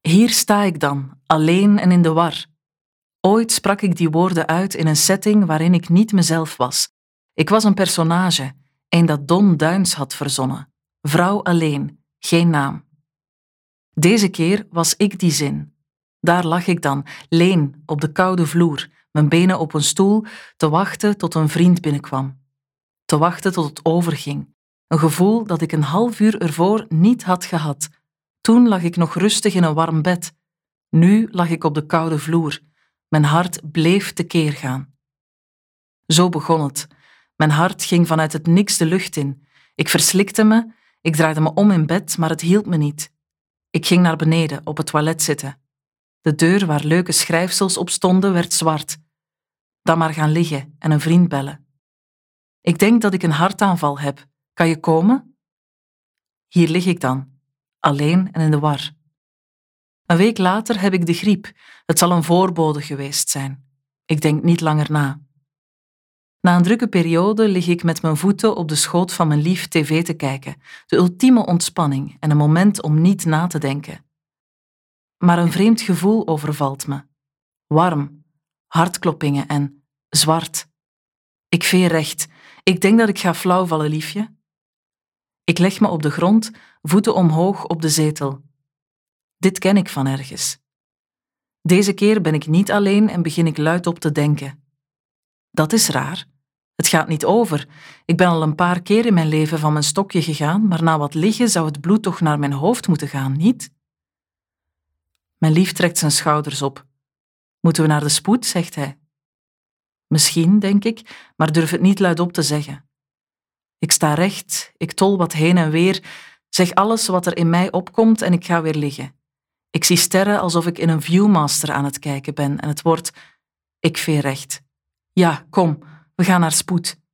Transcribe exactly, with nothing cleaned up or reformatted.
Hier sta ik dan, alleen en in de war. Ooit sprak ik die woorden uit in een setting waarin ik niet mezelf was. Ik was een personage, een dat Don Duins had verzonnen. Vrouw alleen, geen naam. Deze keer was ik die zin. Daar lag ik dan, leen, op de koude vloer, mijn benen op een stoel, te wachten tot een vriend binnenkwam. Te wachten tot het overging. Een gevoel dat ik een half uur ervoor niet had gehad. Toen lag ik nog rustig in een warm bed. Nu lag ik op de koude vloer. Mijn hart bleef tekeer gaan. Zo begon het. Mijn hart ging vanuit het niks de lucht in. Ik verslikte me, ik draaide me om in bed, maar het hielp me niet. Ik ging naar beneden, op het toilet zitten. De deur waar leuke schrijfsels op stonden, werd zwart. Dan maar gaan liggen en een vriend bellen. Ik denk dat ik een hartaanval heb. Kan je komen? Hier lig ik dan, alleen en in de war. Een week later heb ik de griep. Het zal een voorbode geweest zijn. Ik denk niet langer na. Na een drukke periode lig ik met mijn voeten op de schoot van mijn lief tv te kijken. De ultieme ontspanning en een moment om niet na te denken. Maar een vreemd gevoel overvalt me. Warm, hartkloppingen en zwart. Ik veer recht. Ik denk dat ik ga flauwvallen, liefje. Ik leg me op de grond, voeten omhoog op de zetel. Dit ken ik van ergens. Deze keer ben ik niet alleen en begin ik luidop te denken. Dat is raar. Het gaat niet over. Ik ben al een paar keer in mijn leven van mijn stokje gegaan, maar na wat liggen zou het bloed toch naar mijn hoofd moeten gaan, niet? Mijn lief trekt zijn schouders op. Moeten we naar de spoed, zegt hij. Misschien, denk ik, maar durf het niet luidop te zeggen. Ik sta recht, ik tol wat heen en weer, zeg alles wat er in mij opkomt en ik ga weer liggen. Ik zie sterren alsof ik in een Viewmaster aan het kijken ben en het wordt... Ik veer recht. Ja, kom, we gaan naar spoed.